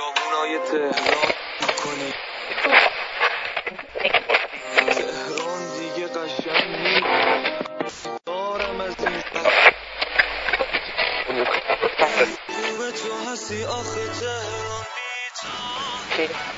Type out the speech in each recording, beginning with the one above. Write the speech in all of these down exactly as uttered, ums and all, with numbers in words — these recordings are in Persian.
خیابونای تهران میکنی تهران دیگه قشنگ نیست دارم از این خوبه تو هستی آخه تهران بی تو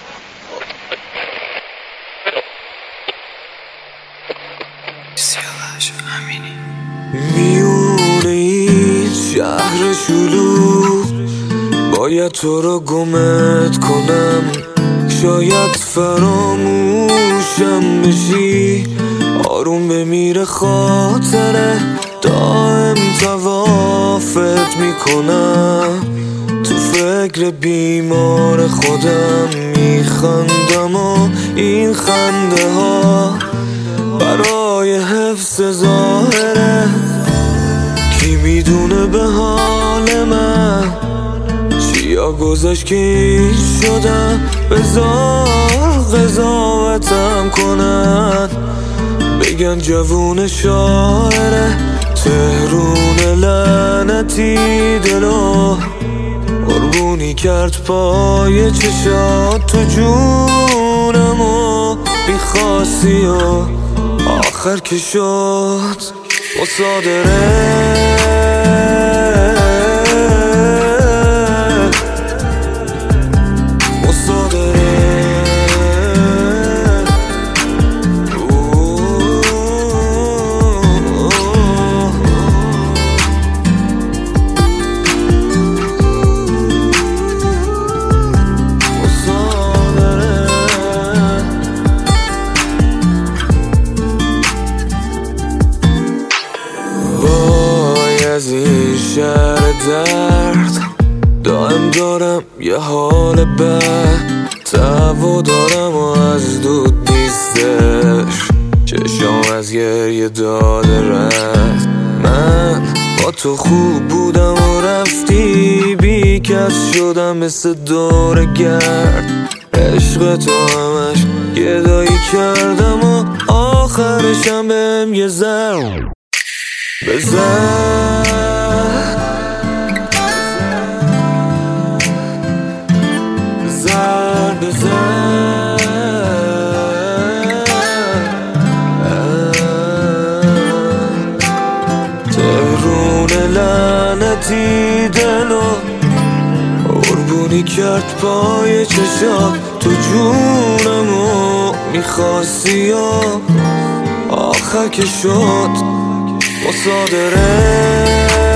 سیاوش امینی میونه این شهر شلوغ باید تو رو گمت کنم شاید فراموشم بشی آروم بمیره خاطره دائم توافت میکنم تو فکر بیمار خودم میخندم و این خنده ها برای حفظ ظاهره کی میدونه به حال من چیا گذاشت که این شدم بذار قضاوتم کنن بگن جوون شاعره تهرون لعنتی دلو قربونی کرد پای چشات تو جونم و بیخواستی و آخر که شد مصادره از این شهر درد دائم دارم یه حال بد تهوع دارم و از دود نیستش چشام از گریه داده رد من با تو خوب بودم و رفتی بی کس شدم مثل دور گرد عشق تو همش گدایی کردم و آخرشم بهم یه زر بزن بزن بزن تهرون لعنتی دلو قربونی کرد پای چشات تو جونمو میخواستی و آخر که شد مصادره